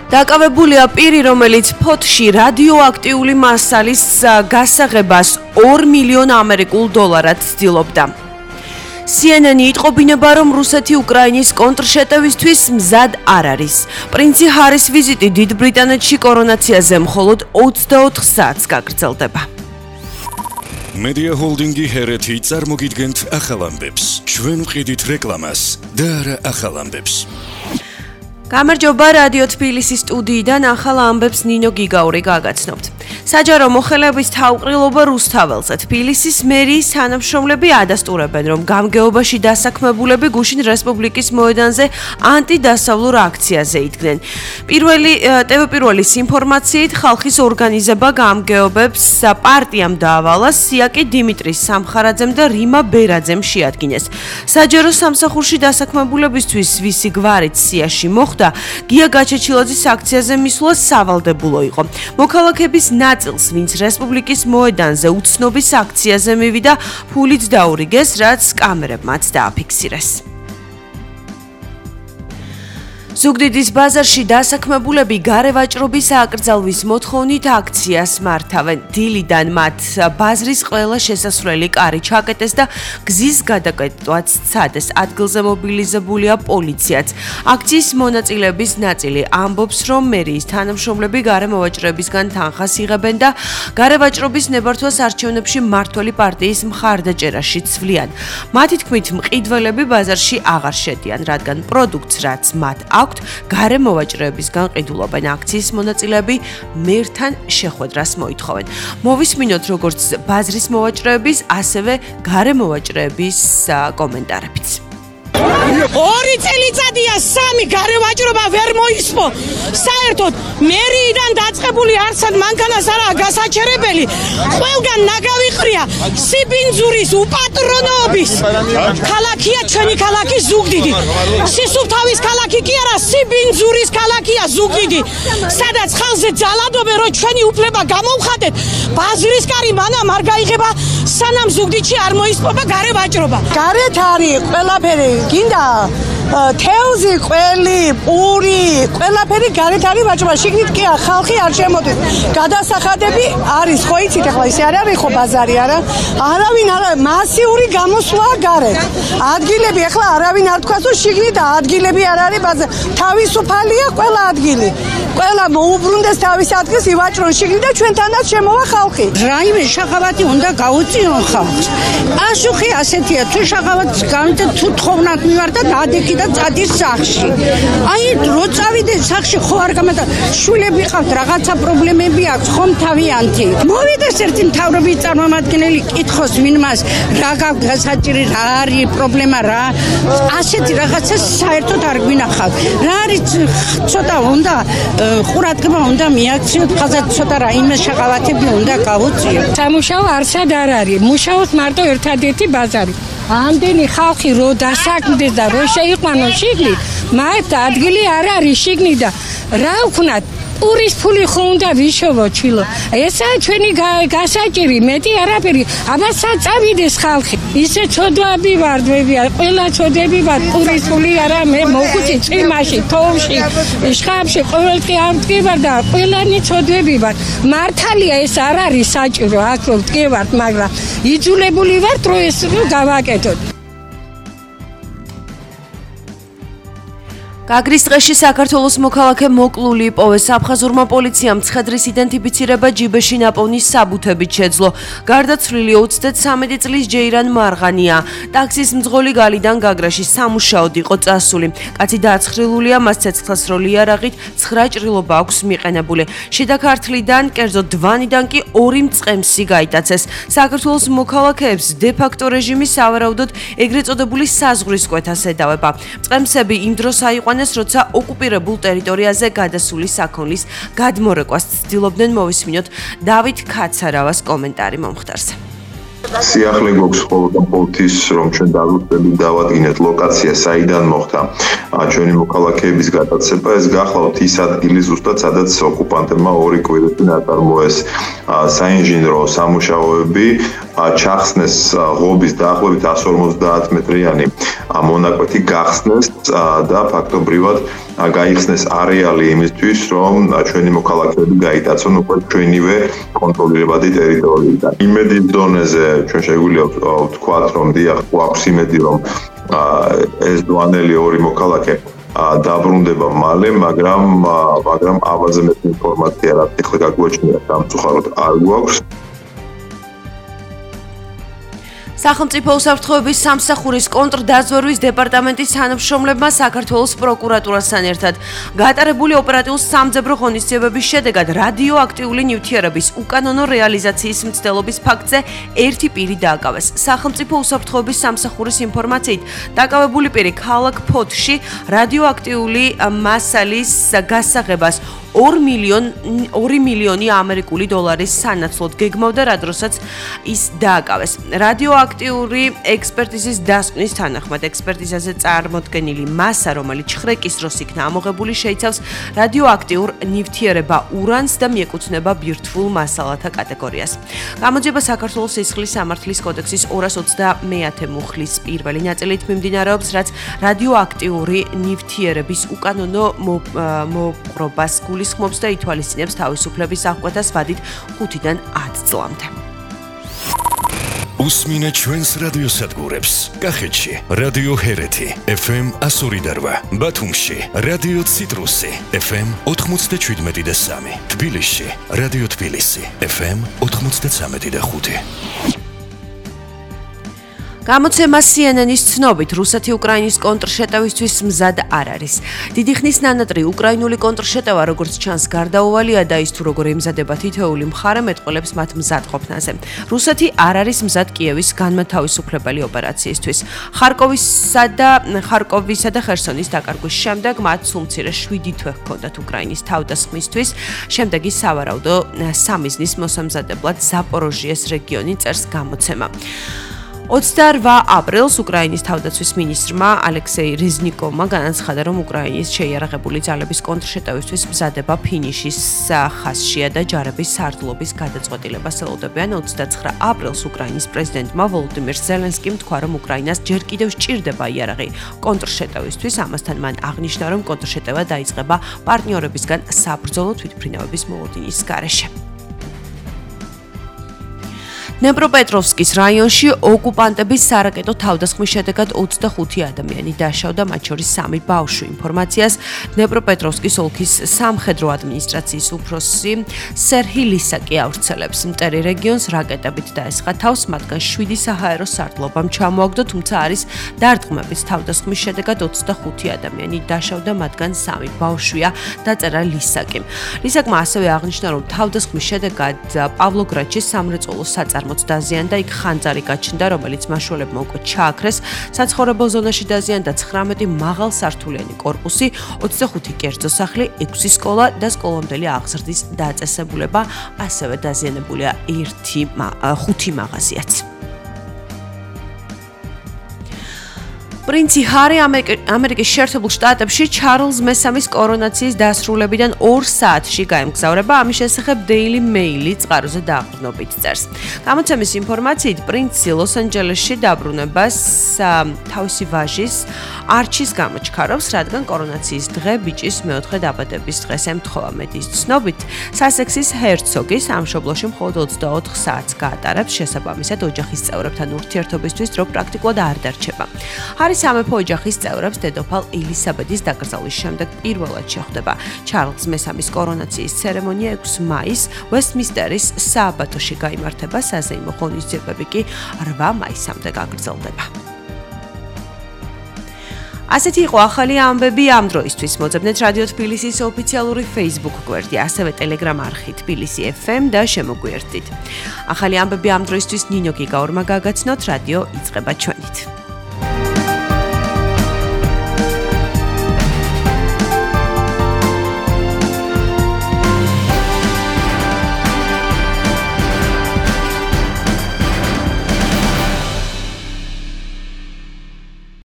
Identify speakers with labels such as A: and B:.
A: დაკავებულია პირი, რომელიც ფოთში რადიოაქტიული მასალის გასაღებას $2 მილიონ ამერიკულ ცდილობდა. CNN იტყობინება, რომ რუსეთი უკრაინის კონტრშეტევისთვის მზად არ არის. პრინცი ჰარის ვიზიტი დიდ ბრიტანეთში კორონაციაზე მხოლოდ 24 საათს გაგრძელდება.
B: Media Holding-ი ჰერეთი წარმოგიდგენთ ახალ ამბებს. ჩვენ ვყიდით რეკლამას და არა ახალ ამბებს.
A: გამარჯობა, რადიო თბილისის სტუდიიდან ახალ ამბებს ნინო გიგაური გაგაცნობთ. საჯარო მოხელეების თავყრილობა რუსთაველზე. თბილისის მერიის თანამშრომლები ადასტურებენ, რომ გამგეობაში დასაქმებულები გუშინ რესპუბლიკის მოედანზე ანტიდასავლურ აქციაზე იდგნენ. პირველის ინფორმაციით ხალხის ორგანიზება გამგეობებს პარტიამ დაავალა სიაკი დიმიტრის სამხარაძემ და რიმა ბერაძემ შეადგინეს. საჯარო სამსახურში დასაქმებულებისთვის ვისი გვარით სიაში მოხდა, გია გაჩეჩილაძის აქციაზე მისვლა სავალდებულო იყო. მოქალაქეების ნაწილს, ვინც რესპუბლიკის მოედანზე უცნობის აქციაზე მივიდა, ფულით დაურიგეს, რაც კამერებმაც დააფიქსირეს. ზუგდიდის ბაზარში დასაქმებულები გარევაჭრობის აკრძალვის მოთხოვნით აქციას მართავენ. დილიდან მათ ბაზრის ყველა შესასვლელი კარი ჩაკეტეს და გზის გადაკეტვაც სცადეს. ადგილზე მობილიზებულია პოლიციაც. აქციის მონაწილეების ნაწილი ამბობს, რომ მერიის თანამშრომლები გარემოვაჭრებისგან თანხას იღებენ და გარევაჭრობის ნებართვას არჩევნებში მმართველი პარტიის მხარდაჭერაში ცვლიან. მათი თქმით, მყიდველები ბაზარში აღარ შედიან, რადგან პროდუქტს, რაც მათ გარემოვაჭრეებისგან ყიდულობენ. აქციის მონაწილეები მერთან შეხვედრას მოითხოვენ. მოვისმინოთ როგორც ბაზრის მოვაჭრეების, ასევე გარემოვაჭრეების კომენტარებიც.
C: 2 წელიწადია 3 გარევაჭრობა ვერ მოისმო. საერთოდ მერიიდან დაწყებული არსად მანქანას არაა გასაჩერებელი. ყველგან ნაგავი ყრია სიბინძურის უპატრონოობის. ქალაქია ჩვენი ქალაქი ზუგდიდი. სისუფთავის ქალაქი კი არა, სიბინძურის ქალაქია ზუგდიდი. სადაც ხალხზე ძალადობენ, რომ ჩვენი უფლება გამოვხატეთ. ბაზრის კარი მანამ არ გაიღება, სანამ ზუგდიდში არ მოისმობა გარევაჭრობა.
D: გარეთ არის ყველაფერი. გინდა თევზი, ყველი, პური, ყველაფერი გარეთ არის ვაჭრობა. შიგნით კი ხალხი არ შემოდის. გადასახადები არის, ხო იცით, ახლა ისე არ არის ხო ბაზარი, არა? არავინ არა, მასიური გამოსვლა გარეთ. ადგილები ახლა არავინ არ თქვას, რომ შიგნით ადგილები არ არის ბაზარი. თავისუფალია ყველა ადგილი. ყველა მოუბრუნდეს თავის ადგილს, ივაჭრონ შიგნით და ჩვენთანაც შემოვა ხალხი.
C: რაიმე შაღავათი უნდა გაუწიონ ხალხს. პასუხი ასეთია, თუ შაღავათს გამიწე, თუ თხოვნად მივარ და დადექი და წადის სახში. აი, რო წავიდნენ სახში, ხო არ გამადა, შვილები ყავთ, რაღაცა პრობლემები აქვს, ხომ თავიანთი. მოვიდეს ერთი მთავრობის წარმომადგენელი, კითხოს ვინმას, რა გაქვს გასაჭირი, რა არის პრობლემა, რა. ასეთი რაღაცა საერთოდ არ გვინახავთ. რა არის ცოტა უნდა ყურადღება უნდა მიაქციოთ, ხაზად ცოტა რაიმე შაღავათები უნდა გავუწიოთ.
E: სამუშაო არსად არ არის. მუშაობს მარტო ერთადერთი ბაზარი. ამდენი ხალხი რო დასაქმდეს და რო შეიყვანოს შიგნით, მათ ადგილი არ არის შიგნით და რა ვქნათ? პურის ფული ხო უნდა ვიშოვო ჩილო. ესაა ჩვენი გასაჭირი, მეტი არაფერი. აბა საწავიდეს ხალხი. ისე ცოდვები ვარ, ყველა ცოდები ვარ. პურის ფული არა, მე მოხუცი წვიმაში, თოვში, შხამში, ყოველდღე არ მდგევარ და ყველანი ცოდვები ვარ. მართალია ეს არ არის საჭირო, აქ რომ მდგევართ, მაგრამ იძულებული ვართ, რომ ეს გავაკეთოთ.
A: გაგრის დღეში საქართველოს მოქალაქე მოკლული იპოვეს. აფხაზურმა პოლიციამ მცხედრის იდენტიფიცირება ჯიბეში ნაპოვნი საბუთებით შეძლო. გარდაცვლილი 33 წლის ჯეირან მარღანია. ტაქსის მძღოლი galიდან გაგრაში სამუშაოდ იყო წასული. კაცი დააცხრილულია, მას ცეცხლსროლი იარაღით 9 ჭრილობა აქვს მიყენებული. შიდა ქართლიდან, კერძოდ დვანიდან კი 2 მწყემსი გაიტაცეს. საქართველოს მოქალაქეებს დე-ფაქტო რეჟიმი სავარაუდოდ ეგრეთ წოდებული საზღვრის კვეთას ედავება. მწყემსები იმ დროს აიყვანეს, როცა ოკუპირებულ ტერიტორიაზე გადასული საქონლის გადმორეკვას ცდილობდნენ. მოვისმინოთ დავით ქაცარავას კომენტარი მომხდარზე.
F: სიახლე გვაქვს მხოლოდ პოლთის, რომ ჩვენ დავადგინეთ ლოკაცია, საიდან მოხდა ჩვენი მოქალაქეების გადაცემა. ეს გახლავთ ის ადგილი ზუსტად, სადაც ოკუპანტებმა 2 კვირით წინ აწარმოეს საინჟინრო სამუშაოები ჩახსნეს ღობის დაახლოებით 150 მეტრიანი მონაკვეთი გახსნეს და ფაქტობრივად გაიხსნეს არეალი იმისთვის, რომ ჩვენი მოქალაქეები გაიტაცონ უკვე ჩვენივე კონტროლირებადი ტერიტორიიდან. იმედის დონეზე ჩვენ შეგვიძლია ვთქვათ, რომ დიახ, გვაქვს იმედი, რომ ეს დვანელი ორი მოქალაქე დაბრუნდება მალე, მაგრამ ამაზე მეტი ინფორმაცია რაც ახლა გაგვეჩნია სამწუხაროდ არ გვაქვს.
A: სახელმწიფო უსაფრთხოების სამსახურის კონტრდაზვერვის დეპარტამენტის თანამშრომლებმა საქართველოს პროკურატურასთან ერთად გატარებული ოპერატიულ-სამძებრო ღონისძიებების შედეგად რადიოაქტიული ნივთიერების უკანონო რეალიზაციის მცდელობის ფაქტზე ერთი პირი დააკავეს. სახელმწიფო უსაფრთხოების სამსახურის ინფორმაციით, დაკავებული პირი ქალაქ ფოთში რადიოაქტიული მასალის გასაღებას 2 მილიონი ამერიკული დოლარის სანაცვლოდ გეგმავდა, რა დროსაც ის დააკავეს. რადიოაქტიური ექსპერტიზის დასკვნის თანახმად ექსპერტიზაზე წარმოდგენილი მასა, რომელიც ჩხრეკის დროს იქნა ამოღებული, შეიცავს რადიოაქტიურ ნივთიერება ურანს და მიეკუთვნება ბირთვულ მასალათა კატეგორიას. გამოძიება საქართველოს სისხლის სამართლის კოდექსის 221 მუხლის პირველი ნაწილით მიმდინარეობს, რაც რადიოაქტიური ნივთიერების უკანონო მოპყრობას გულისხმობს და ითვალისწინებს თავისუფლების აღკვეთას ვადით 5-დან 10 წლამდე.
B: უსმინეთ ჩვენს რადიოსადგურებს. კახეთში რადიო ჰერეთი FM 102.8, ბათუმში რადიო ციტრუსი FM 97.3, თბილისში რადიო თბილისი FM 93.5.
A: გამოცემა CNN-ის ცნობით, რუსეთი უკრაინის კონტრშეტევისთვის მზად არ არის. დიდი ხნის ნანატრი უკრაინული კონტრშეტევა, როგორც ჩანს, გარდაუვალია და ის თუ როგორ ემზადება თითოეული მხარე მეტყველებს მათ მზადყოფნაზე. რუსეთი არ არის მზად კიევის განმათავისუფლებელი ოპერაციისთვის. ხარკოვისა და ხერსონის დაკარგვის შემდეგ მათ სულ მცირე 7 თვე ჰქონდათ უკრაინის თავდასხმისთვის. შემდეგ ის სავარაუდო სამიზნის მოსამზადებლად ზაპოროჟიეს რეგიონი წერს გამოცემა. 28 აპრილს უკრაინის თავდაცვის მინისტრმა ალექსეი რეზნიკოვმა განაცხადა, რომ უკრაინის შეიარაღებული ძალების კონტრშეტევისთვის მზადება ფინიშის ხაზშია და ჯარების სარდლობის გადაწყვეტილებას ელოდებიან. 29 აპრილს უკრაინის პრეზიდენტმა ვოლოდიმირ ზელენსკიმ თქვა, რომ უკრაინას ჯერ კიდევ სჭირდება იარაღი კონტრშეტევისთვის. ამასთან მან აღნიშნა, რომ კონტრშეტევა დაიწყება პარტნიორებისგან საბრძოლო თვითმფრინავების მოლოდინის გარეშე. დნეპროპეტროვსკის რაიონში ოკუპანტების სარაკეტო თავდასხმის შედეგად 25 ადამიანი დაშავდა, მათ შორის 3 ბავშვი. ინფორმაციას დნეპროპეტროვსკის ოლქის სამხედრო ადმინისტრაციის უფროსი სერჰი ლისაკი ავრცელებს. მტერი რეგიონს რაკეტებით დაესხა თავს, მათგან 7 საჰაერო სარდლობამ ჩამოაგდო, თუმცა არის დარტყმების თავდასხმის შედეგად 25 ადამიანი დაშავდა, მათგან 3 ბავშვია, დაწერა ლისაკიმ. ლისაკმა ასევე აღნიშნა, რომ თავდასხმის შედეგად პავლოგრადში სამრეწველო საწარმო დაზიანდა, იქ ხანძარი გაჩნდა, რომელიც მაშველებმა უკვე ჩააქრეს. საცხოვრებელ ზონაში დაზიანდა 19 მაღალსართულიანი კორპუსი, 25 კერძო სახლი, 6 სკოლა და სკოლამდელი აღზრდის დაწესებულება, ასევე დაზიანებულია 5 მაღაზიაც. პრინცი ჰარი ამერიკის შეერთებულ შტატებში ჩარლზ მესამის კორონაციის დასრულებიდან 2 საათში გაემგზავრება. ამის შესახებ Daily Mail-ი წყაროზე დაყრდნობით წერს. გამოცემის ინფორმაციით, პრინცი ლოს-ანჯელესში დაბრუნებას თავისი ვაჟის არჩის გამო ჩქარობს, რადგან კორონაციის დღე ბიჭის მეოთხე დაბადების დღეს ემთხოვა. მედის ცნობით, სასექსის ჰერცოგი სამშობლოში მხოლოდ 24 საათს გაატარებს, შესაბამისად ოჯახის წევრებთან ურთიერთობისთვის დრო პრაქტიკულად არ დარჩება. სამეფო ოჯახის წევრებს დედოფალ ელისაბედის დაკრძალვის შემდეგ პირველად შეხვდება. ჩარლზ მესამის კორონაციის ცერემონია 6 მაისს ვესტმინსტერის სააბატოში გაიმართება, საზეიმო ღონისძიებები კი 8 მაისამდე გაგრძელდება. ასეთი იყო ახალი ამბები ამ დროისთვის. მოძებნეთ რადიო თბილისის ოფიციალური Facebook გვერდი, ასევე Telegram არხი თბილისი FM და შემოგვიერთდით. ახალი ამბები ამ დროისთვის ნინო გიგაურმა გაგაცნოთ, რადიო იწყება ჩვენით.